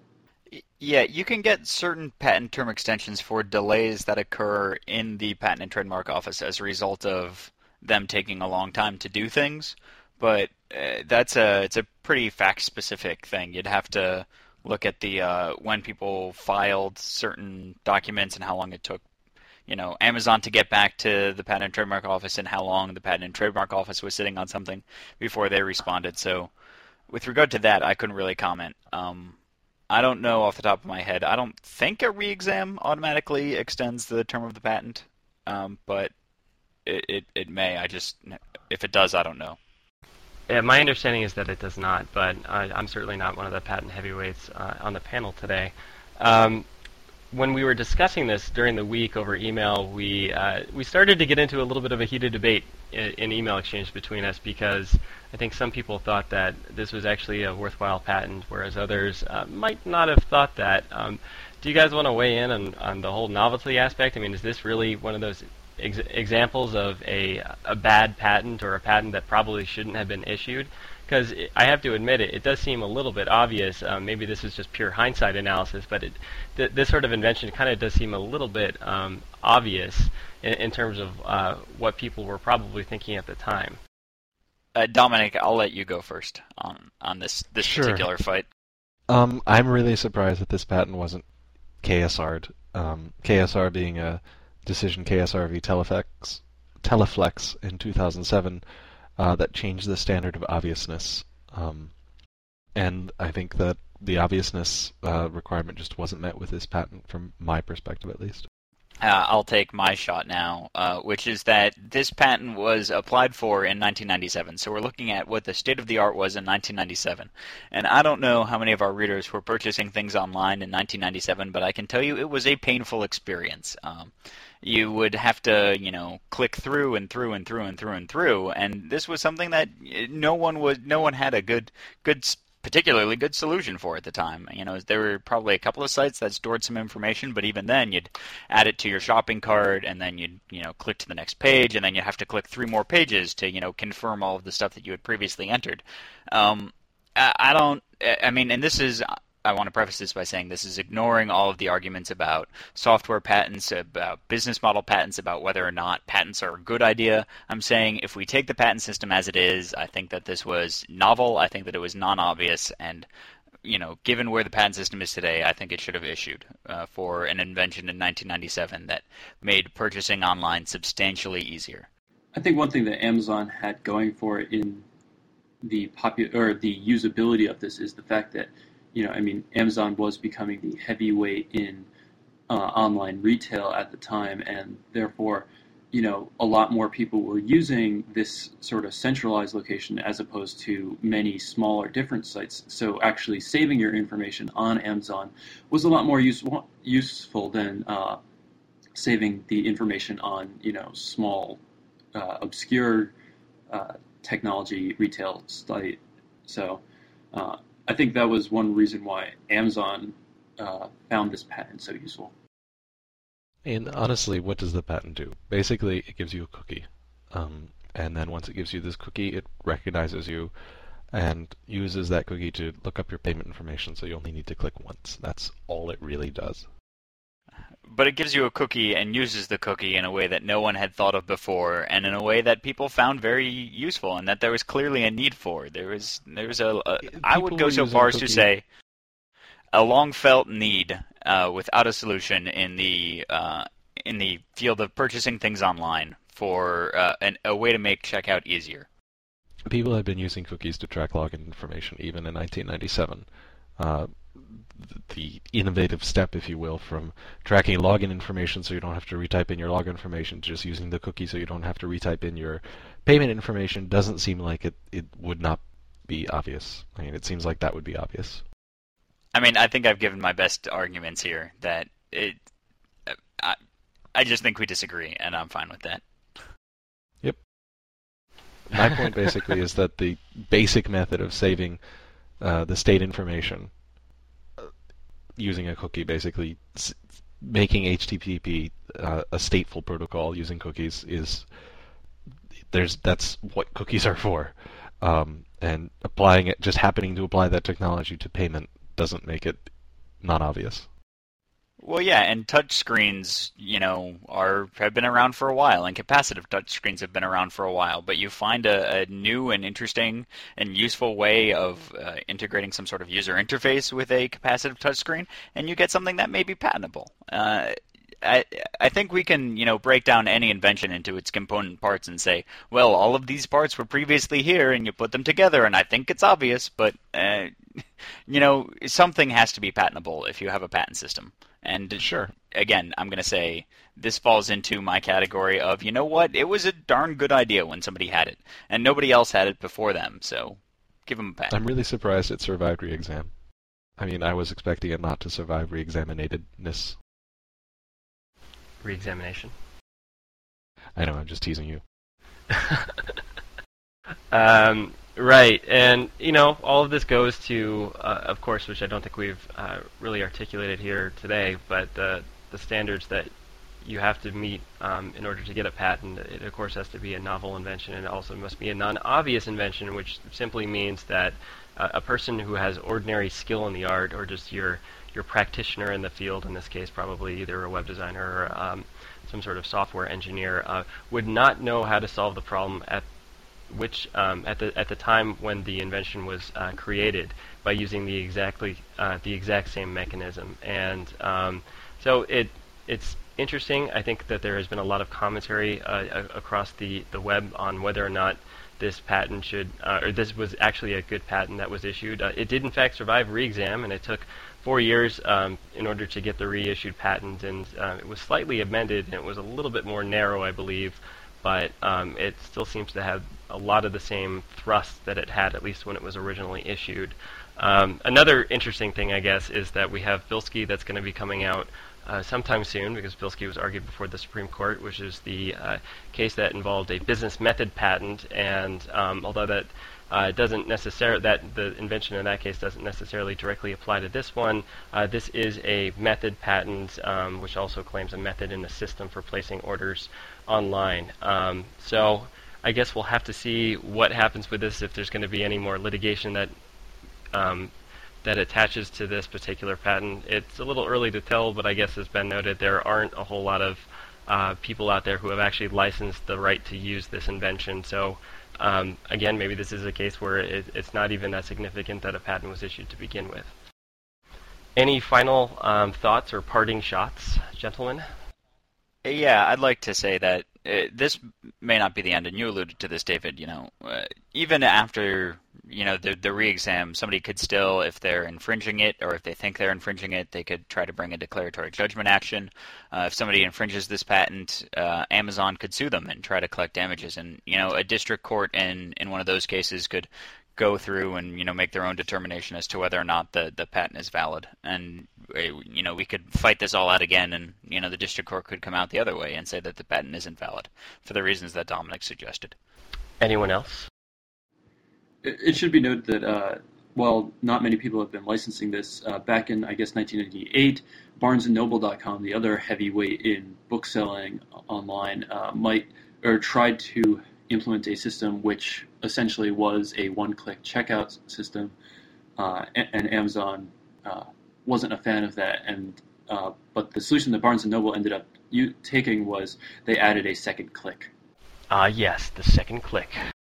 Yeah, you can get certain patent term extensions for delays that occur in the Patent and Trademark Office as a result of them taking a long time to do things, but uh, that's a it's a pretty fact-specific thing. You'd have to look at the uh, when people filed certain documents and how long it took, you know, Amazon to get back to the Patent and Trademark Office and how long the Patent and Trademark Office was sitting on something before they responded. So with regard to that, I couldn't really comment. Um, I don't know off the top of my head. I don't think a re-exam automatically extends the term of the patent, um, but it, it, it may. I just, if it does, I don't know. Yeah, my understanding is that it does not, but I, I'm certainly not one of the patent heavyweights uh, on the panel today. Um, when we were discussing this during the week over email, we uh, we started to get into a little bit of a heated debate in, in email exchange between us, because I think some people thought that this was actually a worthwhile patent, whereas others uh, might not have thought that. Um, do you guys want to weigh in on, on the whole novelty aspect? I mean, is this really one of those ex examples of a, a bad patent, or a patent that probably shouldn't have been issued? Because I have to admit, it, it does seem a little bit obvious. Um, maybe this is just pure hindsight analysis, but it, th this sort of invention kind of does seem a little bit um, obvious in, in terms of uh, what people were probably thinking at the time. Uh, Dominic, I'll let you go first on on this this Sure. particular fight. Um, I'm really surprised that this patent wasn't K S R'd. Um, K S R being a decision K S R v Teleflex, Teleflex in two thousand seven uh, that changed the standard of obviousness. Um, and I think that the obviousness uh, requirement just wasn't met with this patent, from my perspective at least. Uh, I'll take my shot now, uh, which is that this patent was applied for in nineteen ninety-seven. So we're looking at what the state of the art was in nineteen ninety-seven. And I don't know how many of our readers were purchasing things online in nineteen ninety-seven, but I can tell you it was a painful experience. Um, you would have to, you know, click through and through and through and through and through, and this was something that no one was, no one had a good, good. particularly good solution for at the time. You know, there were probably a couple of sites that stored some information, but even then you'd add it to your shopping cart, and then you'd, you know, click to the next page, and then you'd have to click three more pages to, you know, confirm all of the stuff that you had previously entered. Um, I, I don't, I mean, and this is, I want to preface this by saying this is ignoring all of the arguments about software patents, about business model patents, about whether or not patents are a good idea. I'm saying if we take the patent system as it is, I think that this was novel. I think that it was non-obvious, and, you know, given where the patent system is today, I think it should have issued uh, for an invention in nineteen ninety-seven that made purchasing online substantially easier. I think one thing that Amazon had going for it in the popu- or the usability of this is the fact that, you know, I mean, Amazon was becoming the heavyweight in uh, online retail at the time, and therefore, you know, a lot more people were using this sort of centralized location as opposed to many smaller different sites. So actually saving your information on Amazon was a lot more useful useful than uh, saving the information on, you know, small, uh, obscure uh, technology retail site. So uh, I think that was one reason why Amazon uh, found this patent so useful. And honestly, what does the patent do? Basically, it gives you a cookie. Um, and then once it gives you this cookie, it recognizes you and uses that cookie to look up your payment information, so you only need to click once. That's all it really does. But it gives you a cookie and uses the cookie in a way that no one had thought of before, and in a way that people found very useful, and that there was clearly a need for. There was, there was a, a I would go so far as to say, a long-felt need uh, without a solution in the uh, in the field of purchasing things online for uh, an, a way to make checkout easier. People had been using cookies to track login information even in nineteen ninety-seven. Uh, the innovative step, if you will, from tracking login information so you don't have to retype in your login information to just using the cookie so you don't have to retype in your payment information doesn't seem like it, it would not be obvious. I mean, it seems like that would be obvious. I mean, I think I've given my best arguments here that it, I, I just think we disagree, and I'm fine with that. Yep. My point basically is that the basic method of saving uh, the state information using a cookie, basically s making H T T P uh, a stateful protocol using cookies is there's that's what cookies are for, um, and applying it, just happening to apply that technology to payment doesn't make it not obvious. Well, yeah, and touch screens, you know, are have been around for a while, and capacitive touch screens have been around for a while. But you find a, a new and interesting and useful way of uh, integrating some sort of user interface with a capacitive touch screen, and you get something that may be patentable. Uh, I I think we can, you know, break down any invention into its component parts and say, well, all of these parts were previously here, and you put them together, and I think it's obvious. But uh, you know, something has to be patentable if you have a patent system. And sure, again, I'm going to say this falls into my category of, you know what, it was a darn good idea when somebody had it, and nobody else had it before them, so give them a patent. I'm really surprised it survived re-exam. I mean, I was expecting it not to survive re-examinatedness. Re-examination? I know, I'm just teasing you. um, right, and, you know, all of this goes to, uh, of course, which I don't think we've uh, really articulated here today, but the, the standards that you have to meet um, in order to get a patent. It, of course, has to be a novel invention, and it also must be a non-obvious invention, which simply means that uh, a person who has ordinary skill in the art, or just your your practitioner in the field, in this case probably either a web designer or um, some sort of software engineer, uh, would not know how to solve the problem at which um, at the at the time when the invention was uh, created by using the exactly uh, the exact same mechanism. And um, so it it's interesting. I think that there has been a lot of commentary uh, across the the web on whether or not this patent should uh, or this was actually a good patent that was issued. Uh, it did in fact survive re-exam, and it took four years um, in order to get the reissued patent, and uh, it was slightly amended, and it was a little bit more narrow, I believe, but um, it still seems to have a lot of the same thrust that it had, at least when it was originally issued. Um, another interesting thing, I guess, is that we have Bilski that's going to be coming out uh, sometime soon, because Bilski was argued before the Supreme Court, which is the uh, case that involved a business method patent, and um, although that Uh, it doesn't necessarily, that the invention in that case doesn't necessarily directly apply to this one. Uh, this is a method patent, um, which also claims a method in the system for placing orders online. Um, so I guess we'll have to see what happens with this, if there's going to be any more litigation that um, that attaches to this particular patent. It's a little early to tell, but I guess as Ben noted, there aren't a whole lot of uh, people out there who have actually licensed the right to use this invention. So Um, again, maybe this is a case where it, it's not even that significant that a patent was issued to begin with. Any final um, thoughts or parting shots, gentlemen? Yeah, I'd like to say that uh, this may not be the end, and you alluded to this, David. You know, uh, even after you know the the re-exam, somebody could still, if they're infringing it or if they think they're infringing it, they could try to bring a declaratory judgment action. Uh, if somebody infringes this patent, uh, Amazon could sue them and try to collect damages. And you know, a district court in in one of those cases could go through and you know make their own determination as to whether or not the the patent is valid. And you know we could fight this all out again, and you know the district court could come out the other way and say that the patent isn't valid for the reasons that Dominic suggested. Anyone else? It should be noted that uh, while not many people have been licensing this, uh, back in I guess nineteen ninety-eight, Barnes and Noble dot com, the other heavyweight in book selling online, uh, might or tried to implement a system which essentially was a one-click checkout system, uh, and, and Amazon uh, wasn't a fan of that. And uh, but the solution that Barnes and Noble ended up u- taking was they added a second click. Ah, uh, yes, the second click.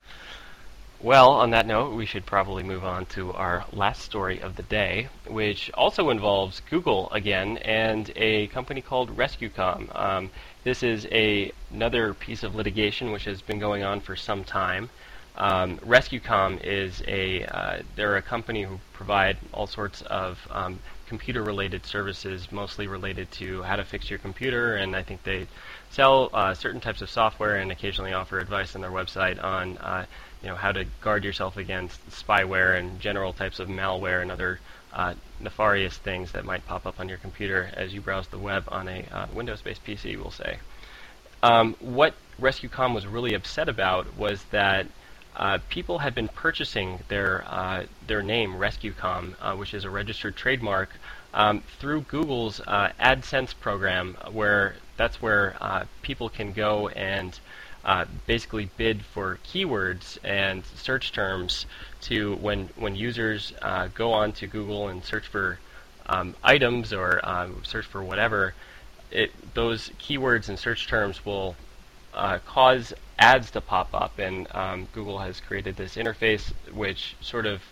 Well, on that note, we should probably move on to our last story of the day, which also involves Google again and a company called RescueCom. Um, this is a, another piece of litigation which has been going on for some time. Um, RescueCom is a uh, they're a company who provide all sorts of um, computer-related services, mostly related to how to fix your computer, and I think they sell uh, certain types of software and occasionally offer advice on their website on uh, you know how to guard yourself against spyware and general types of malware and other uh, nefarious things that might pop up on your computer as you browse the web on a uh, Windows-based P C, we'll say. Um, what RescueCom was really upset about was that uh, people had been purchasing their uh, their name RescueCom, uh, which is a registered trademark, um, through Google's uh, AdSense program, where that's where uh, people can go and uh, basically bid for keywords and search terms to when when users uh, go on to Google and search for um, items or um, search for whatever. It, those keywords and search terms will uh, cause ads to pop up, and um, Google has created this interface which sort of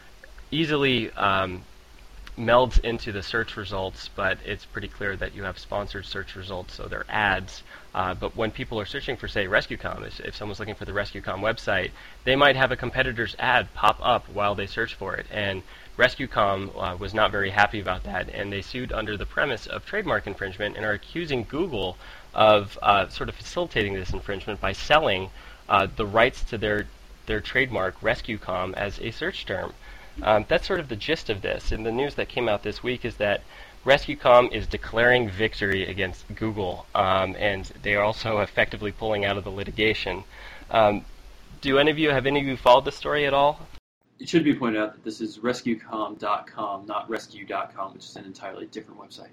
easily um, melds into the search results, but it's pretty clear that you have sponsored search results, so they're ads. Uh, but when people are searching for, say, RescueComm, if, if someone's looking for the RescueComm website, they might have a competitor's ad pop up while they search for it. And RescueComm uh, was not very happy about that, and they sued under the premise of trademark infringement and are accusing Google of uh, sort of facilitating this infringement by selling uh, the rights to their, their trademark, RescueComm, as a search term. Um, that's sort of the gist of this. And the news that came out this week is that RescueComm is declaring victory against Google, um, and they are also effectively pulling out of the litigation. Um, do any of you, have any of you followed this story at all? It should be pointed out that this is rescuecom dot com, not rescue dot com, which is an entirely different website.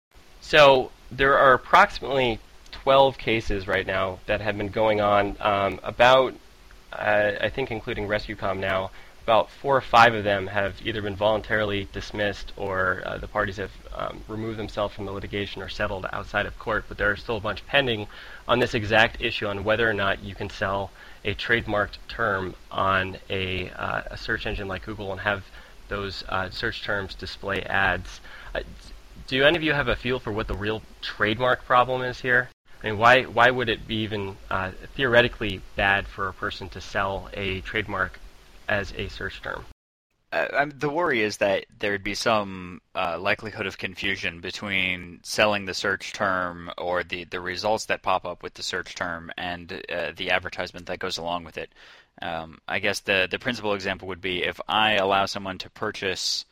So there are approximately twelve cases right now that have been going on, um, about, uh, I think including RescueComm now, about four or five of them have either been voluntarily dismissed or uh, the parties have um, removed themselves from the litigation or settled outside of court, but there are still a bunch pending on this exact issue on whether or not you can sell a trademarked term on a, uh, a search engine like Google and have those uh, search terms display ads. Uh, do any of you have a feel for what the real trademark problem is here? I mean, why, why would it be even uh, theoretically bad for a person to sell a trademark as a search term? Uh, I mean, the worry is that there'd be some uh, likelihood of confusion between selling the search term or the, the results that pop up with the search term and uh, the advertisement that goes along with it. Um, I guess the, the principal example would be if I allow someone to purchase,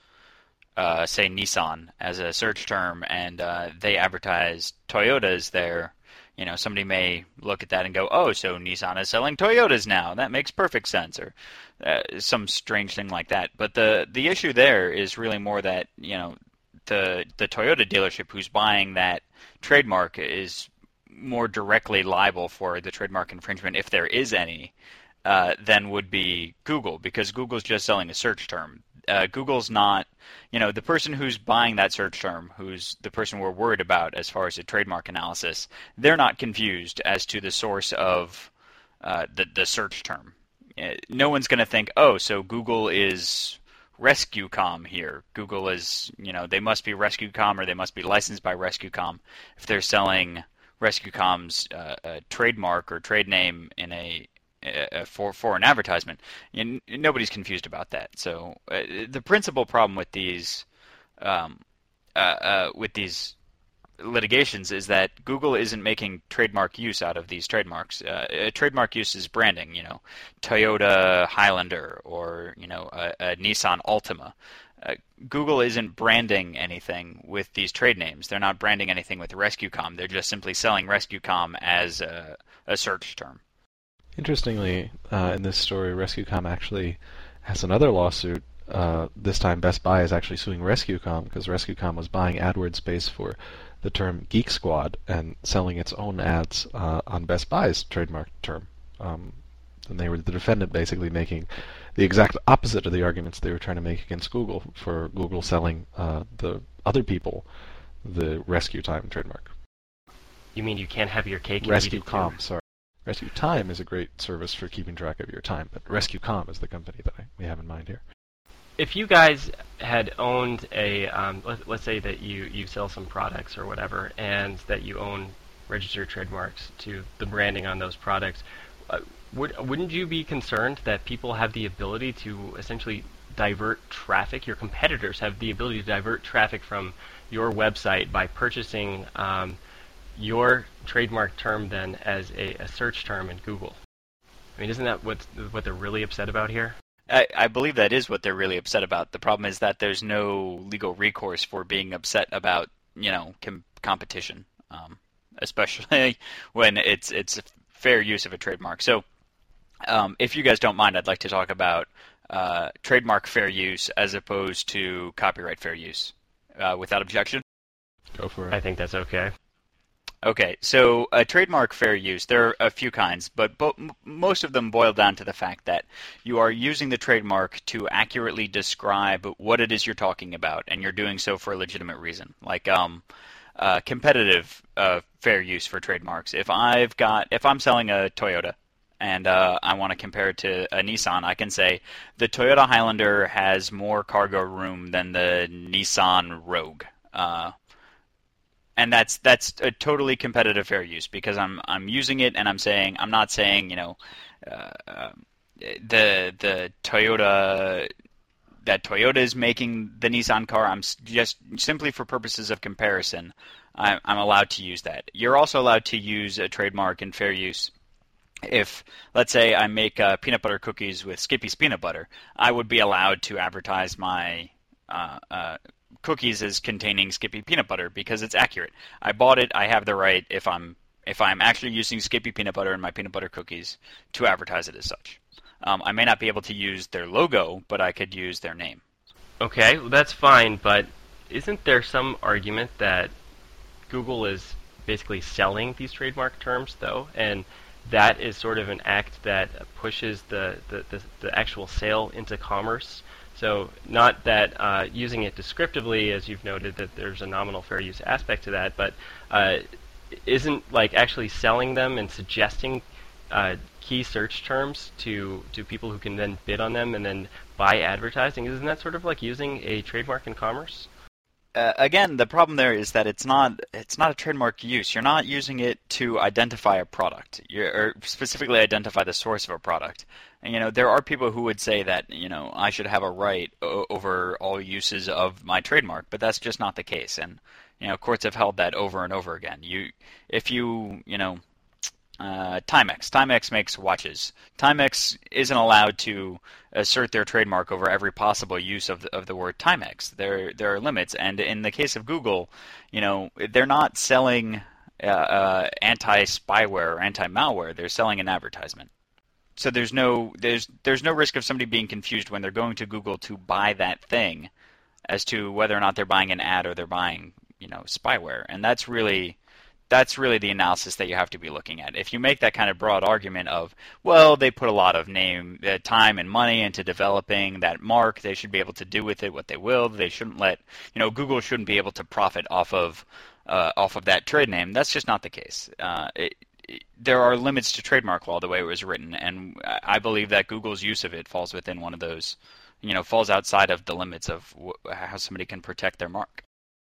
uh, say, Nissan as a search term and uh, they advertise Toyotas there. You know, somebody may look at that and go, oh, so Nissan is selling Toyotas now. That makes perfect sense, or uh, some strange thing like that. But the the issue there is really more that, you know, the the Toyota dealership who's buying that trademark is more directly liable for the trademark infringement, if there is any, uh, than would be Google, because Google's just selling a search term. Uh, Google's not, you know, the person who's buying that search term, who's the person we're worried about as far as a trademark analysis, they're not confused as to the source of uh, the, the search term. Uh, no one's going to think, oh, so Google is RescueComm here. Google is, you know, they must be RescueComm or they must be licensed by RescueComm if they're selling RescueComm's uh, a trademark or trade name in a Uh, for for an advertisement. And nobody's confused about that. So uh, the principal problem with these um, uh, uh, with these litigations is that Google isn't making trademark use out of these trademarks. Uh, trademark use is branding. You know, Toyota Highlander or you know a, a Nissan Altima. Uh, Google isn't branding anything with these trade names. They're not branding anything with RescueComm. They're just simply selling RescueComm as a, a search term. Interestingly, uh, in this story, RescueComm actually has another lawsuit. Uh, this time Best Buy is actually suing RescueComm because RescueComm was buying AdWords space for the term Geek Squad and selling its own ads uh, on Best Buy's trademark term. Um, and they were the defendant basically making the exact opposite of the arguments they were trying to make against Google for Google selling uh, the other people the Rescue Time trademark. You mean you can't have your cake and eat it too? RescueComm, sorry. Rescue Time is a great service for keeping track of your time, but RescueComm is the company that I, we have in mind here. If you guys had owned a, um, let, let's say that you, you sell some products or whatever, and that you own registered trademarks to the branding on those products, uh, would, wouldn't you be concerned that people have the ability to essentially divert traffic? Your competitors have the ability to divert traffic from your website by purchasing um, your trademark term then as a, a search term in Google. I mean, isn't that what what they're really upset about here? I, I believe that is what they're really upset about. The problem is that there's no legal recourse for being upset about, you know, com- competition, um, especially when it's it's fair use of a trademark. So, um, if you guys don't mind, I'd like to talk about uh, trademark fair use as opposed to copyright fair use, uh, without objection. Go for it. I think that's okay. Okay, so a trademark fair use, there are a few kinds, but bo- most of them boil down to the fact that you are using the trademark to accurately describe what it is you're talking about, and you're doing so for a legitimate reason. Like um, uh, competitive uh, fair use for trademarks. If I've got, if I'm selling a Toyota and uh, I want to compare it to a Nissan, I can say the Toyota Highlander has more cargo room than the Nissan Rogue. Uh, And that's that's a totally competitive fair use because I'm I'm using it and I'm saying I'm not saying you know uh, the the Toyota that Toyota is making the Nissan car. I'm just simply for purposes of comparison. I'm, I'm allowed to use that. You're also allowed to use a trademark in fair use. If, let's say, I make uh, peanut butter cookies with Skippy's peanut butter, I would be allowed to advertise my uh, uh, cookies as containing Skippy peanut butter because it's accurate. I bought it. I have the right, if I'm if I'm actually using Skippy peanut butter in my peanut butter cookies, to advertise it as such. Um, I may not be able to use their logo, but I could use their name. Okay, well, that's fine, but isn't there some argument that Google is basically selling these trademark terms, though, and that is sort of an act that pushes the, the, the, the actual sale into commerce? So not that uh, using it descriptively, as you've noted, that there's a nominal fair use aspect to that, but uh, isn't like actually selling them and suggesting uh, key search terms to, to people who can then bid on them and then buy advertising? Isn't that sort of like using a trademark in commerce? Uh, again, the problem there is that it's not it's not a trademark use. You're not using it to identify a product, You're, or specifically identify the source of a product. And, you know, there are people who would say that, you know, I should have a right o- over all uses of my trademark, but that's just not the case. And, you know, courts have held that over and over again. You, if you, you know, uh, Timex. Timex makes watches. Timex isn't allowed to assert their trademark over every possible use of the, of the word Timex. There there are limits, and in the case of Google, you know, they're not selling uh, uh, anti-spyware or anti-malware. They're selling an advertisement. So there's no there's there's no risk of somebody being confused when they're going to Google to buy that thing, as to whether or not they're buying an ad or they're buying, you know, spyware, and that's really. That's really the analysis that you have to be looking at. If you make that kind of broad argument of, well, they put a lot of name, uh, time and money into developing that mark, they should be able to do with it what they will. They shouldn't let, you know, Google shouldn't be able to profit off of uh, off of that trade name. That's just not the case. Uh, it, it, there are limits to trademark law the way it was written, and I believe that Google's use of it falls within one of those, you know, falls outside of the limits of wh- how somebody can protect their mark.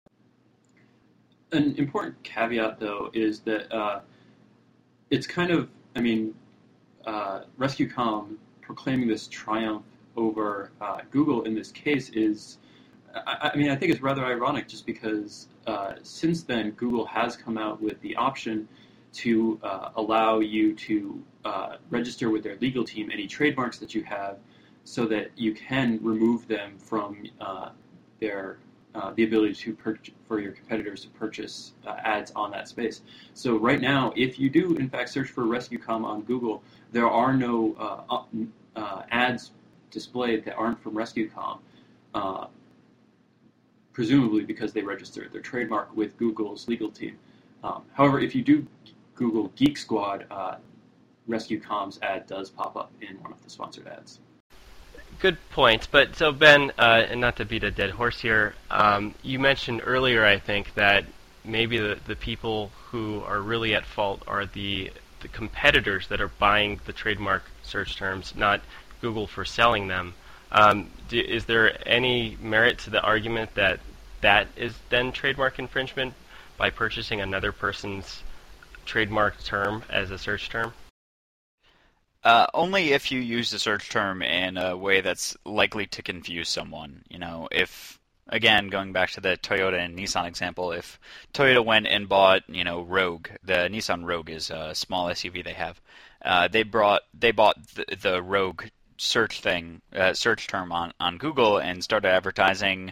An important caveat, though, is that uh, it's kind of, I mean, uh, RescueCom proclaiming this triumph over uh, Google in this case is, I, I mean, I think it's rather ironic just because uh, since then Google has come out with the option to uh, allow you to uh, register with their legal team any trademarks that you have so that you can remove them from uh, their Uh, the ability to purchase, for your competitors to purchase uh, ads on that space. So right now, if you do in fact search for RescueCom on Google, there are no uh, uh, ads displayed that aren't from RescueCom, uh, presumably because they registered their trademark with Google's legal team. Um, however, if you do Google Geek Squad, uh, RescueCom's ad does pop up in one of the sponsored ads. Good point. But so Ben, uh, and not to beat a dead horse here, um, you mentioned earlier, I think, that maybe the, the people who are really at fault are the the competitors that are buying the trademark search terms, not Google for selling them. Um, do, is there any merit to the argument that that is then trademark infringement by purchasing another person's trademark term as a search term? Uh, only if you use the search term in a way that's likely to confuse someone. You know, if, again, going back to the Toyota and Nissan example, if Toyota went and bought, you know, Rogue, the Nissan Rogue is a small S U V they have. Uh, they brought they bought the, the Rogue search thing, uh, search term on, on Google and started advertising,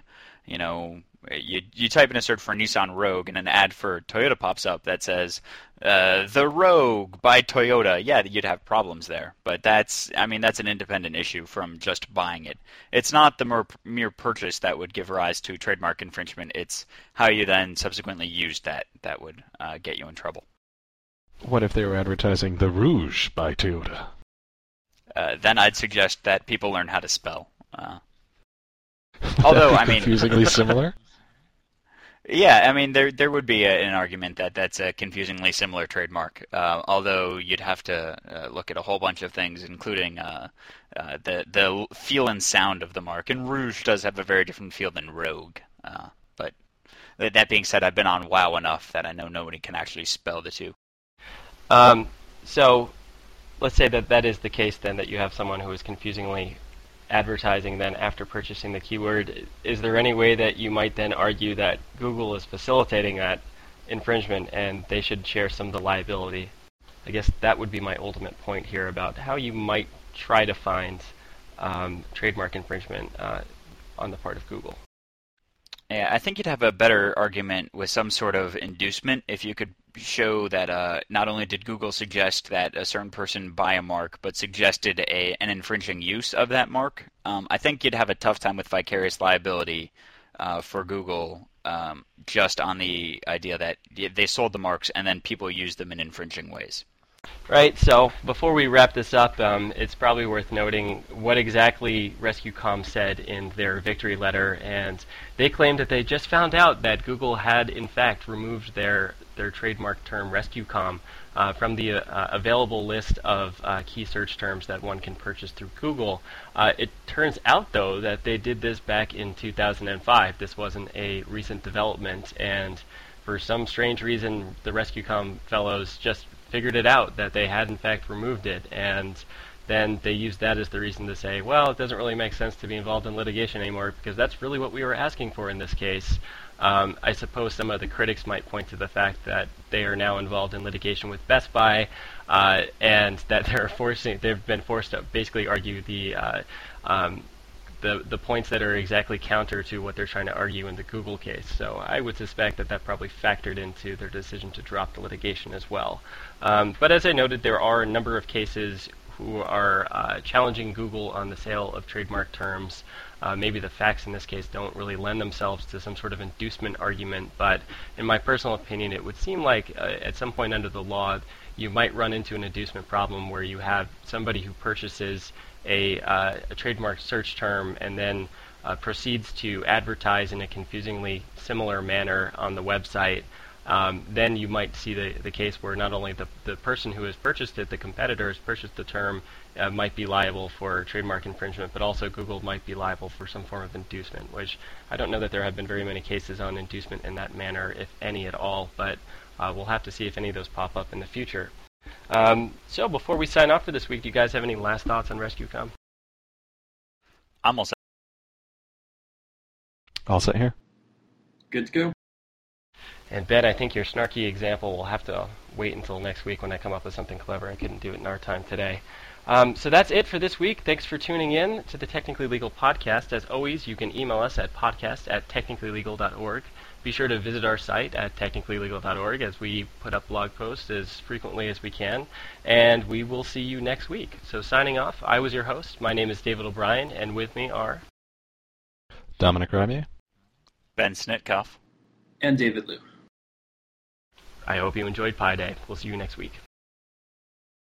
you know, you you type in a search for Nissan Rogue and an ad for Toyota pops up that says uh, the Rogue by Toyota, yeah, you'd have problems there. But that's, I mean, that's an independent issue from just buying it. It's not the mere, mere purchase that would give rise to trademark infringement. It's how you then subsequently used that that would uh, get you in trouble. What if they were advertising the Rouge by Toyota? Uh, then I'd suggest that people learn how to spell. Uh, although, I mean, confusingly similar. Yeah, I mean, there there would be a, an argument that that's a confusingly similar trademark. Uh, although you'd have to uh, look at a whole bunch of things, including uh, uh, the the feel and sound of the mark. And Rouge does have a very different feel than Rogue. Uh, but that being said, I've been on WoW enough that I know nobody can actually spell the two. Um, so let's say that that is the case then, that you have someone who is confusingly advertising then after purchasing the keyword. Is there any way that you might then argue that Google is facilitating that infringement and they should share some of the liability? I guess that would be my ultimate point here about how you might try to find um, trademark infringement uh, on the part of Google. Yeah, I think you'd have a better argument with some sort of inducement if you could show that uh, not only did Google suggest that a certain person buy a mark, but suggested a, an infringing use of that mark. Um, I think you'd have a tough time with vicarious liability uh, for Google um, just on the idea that they sold the marks and then people used them in infringing ways. Right, so before we wrap this up, um, it's probably worth noting what exactly RescueCom said in their victory letter, and they claimed that they just found out that Google had in fact removed their their trademark term RescueCom uh, from the uh, available list of uh, key search terms that one can purchase through Google. Uh, it turns out, though, that they did this back in two thousand five. This wasn't a recent development, and for some strange reason, the RescueCom fellows just figured it out, that they had in fact removed it, and then they used that as the reason to say, well, it doesn't really make sense to be involved in litigation anymore, because that's really what we were asking for in this case. Um, I suppose some of the critics might point to the fact that they are now involved in litigation with Best Buy, uh, and that they're forcing, they've been forced to basically argue the uh, um, The, the points that are exactly counter to what they're trying to argue in the Google case. So I would suspect that that probably factored into their decision to drop the litigation as well. Um, but as I noted, there are a number of cases who are uh, challenging Google on the sale of trademark terms. Uh, maybe the facts in this case don't really lend themselves to some sort of inducement argument, but in my personal opinion, it would seem like uh, at some point under the law, you might run into an inducement problem where you have somebody who purchases A, uh, a trademark search term and then uh, proceeds to advertise in a confusingly similar manner on the website. Um, then you might see the, the case where not only the, the person who has purchased it, the competitor has purchased the term, uh, might be liable for trademark infringement, but also Google might be liable for some form of inducement, which I don't know that there have been very many cases on inducement in that manner, if any at all, but uh, we'll have to see if any of those pop up in the future. Um, so before we sign off for this week, do you guys have any last thoughts on RescueCom? I'm all set. All set here. Good to go. And Ben, I think your snarky example will have to wait until next week when I come up with something clever. I couldn't do it in our time today. Um, so that's it for this week. Thanks for tuning in to the Technically Legal Podcast. As always, you can email us at podcast at technically legal dot org. Be sure to visit our site at technically legal dot org as we put up blog posts as frequently as we can. And we will see you next week. So signing off, I was your host. My name is David O'Brien, and with me are Dominic Ramier, Ben Snitkoff, And David Liu. I hope you enjoyed Pi Day. We'll see you next week.